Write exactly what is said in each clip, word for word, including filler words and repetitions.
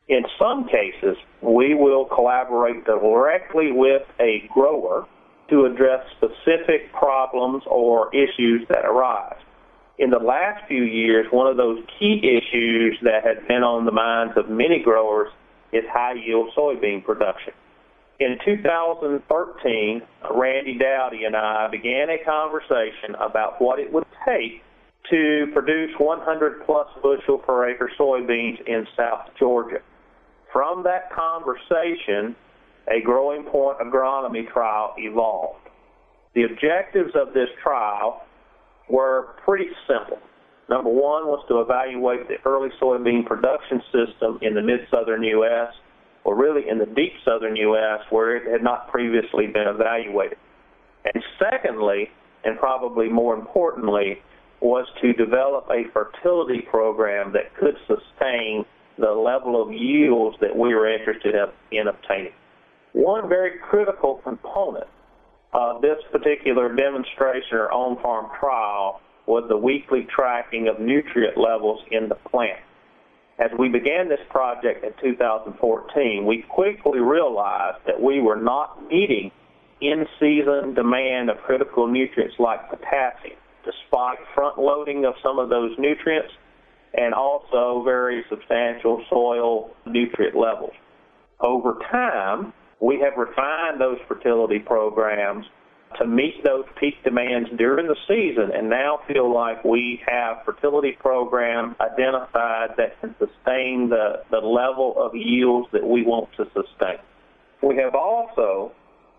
In some cases, we will collaborate directly with a grower to address specific problems or issues that arise. In the last few years, one of those key issues that has been on the minds of many growers is high-yield soybean production. In two thousand thirteen, Randy Dowdy and I began a conversation about what it would take to produce one hundred plus bushel per acre soybeans in South Georgia. From that conversation, a Growing Point agronomy trial evolved. The objectives of this trial were pretty simple. Number one was to evaluate the early soybean production system in the mid-southern U S, or really in the deep southern U S, where it had not previously been evaluated. And secondly, and probably more importantly, was to develop a fertility program that could sustain the level of yields that we were interested in obtaining. One very critical component of this particular demonstration or on-farm trial was the weekly tracking of nutrient levels in the plant. As we began this project in two thousand fourteen, we quickly realized that we were not meeting in-season demand of critical nutrients like potassium, despite front-loading of some of those nutrients and also very substantial soil nutrient levels. Over time, we have refined those fertility programs to meet those peak demands during the season, and now feel like we have fertility programs identified that can sustain the, the level of yields that we want to sustain. We have also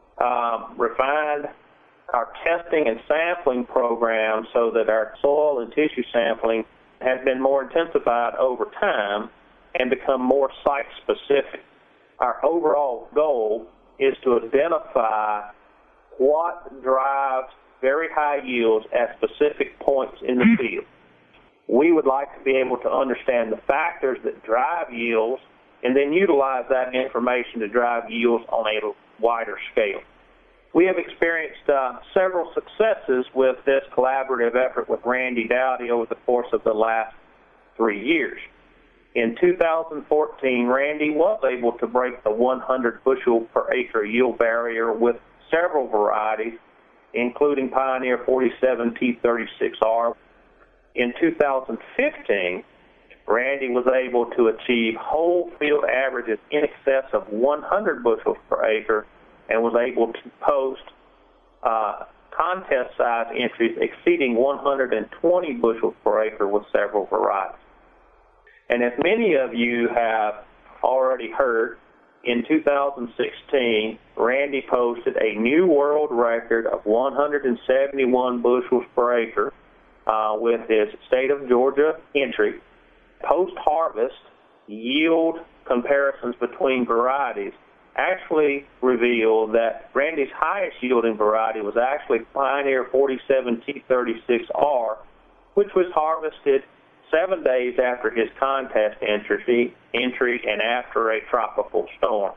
um, refined our testing and sampling program so that our soil and tissue sampling has been more intensified over time and become more site-specific. Our overall goal is to identify what drives very high yields at specific points in the field. We would like to be able to understand the factors that drive yields and then utilize that information to drive yields on a wider scale. We have experienced uh, several successes with this collaborative effort with Randy Dowdy over the course of the last three years. In two thousand fourteen, Randy was able to break the one hundred bushel per acre yield barrier with several varieties, including Pioneer forty-seven T thirty-six R. In two thousand fifteen, Randy was able to achieve whole field averages in excess of one hundred bushels per acre and was able to post uh, contest size entries exceeding one hundred twenty bushels per acre with several varieties. And as many of you have already heard, in two thousand sixteen, Randy posted a new world record of one hundred seventy-one bushels per acre uh, with his state of Georgia entry. Post-harvest yield comparisons between varieties actually revealed that Randy's highest yielding variety was actually Pioneer forty-seven T thirty-six R, which was harvested seven days after his contest entry, entry and after a tropical storm.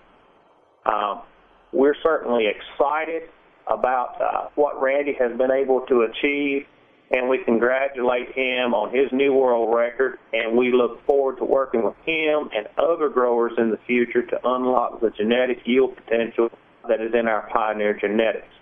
Um, we're certainly excited about uh, what Randy has been able to achieve, and we congratulate him on his new world record, and we look forward to working with him and other growers in the future to unlock the genetic yield potential that is in our Pioneer genetics.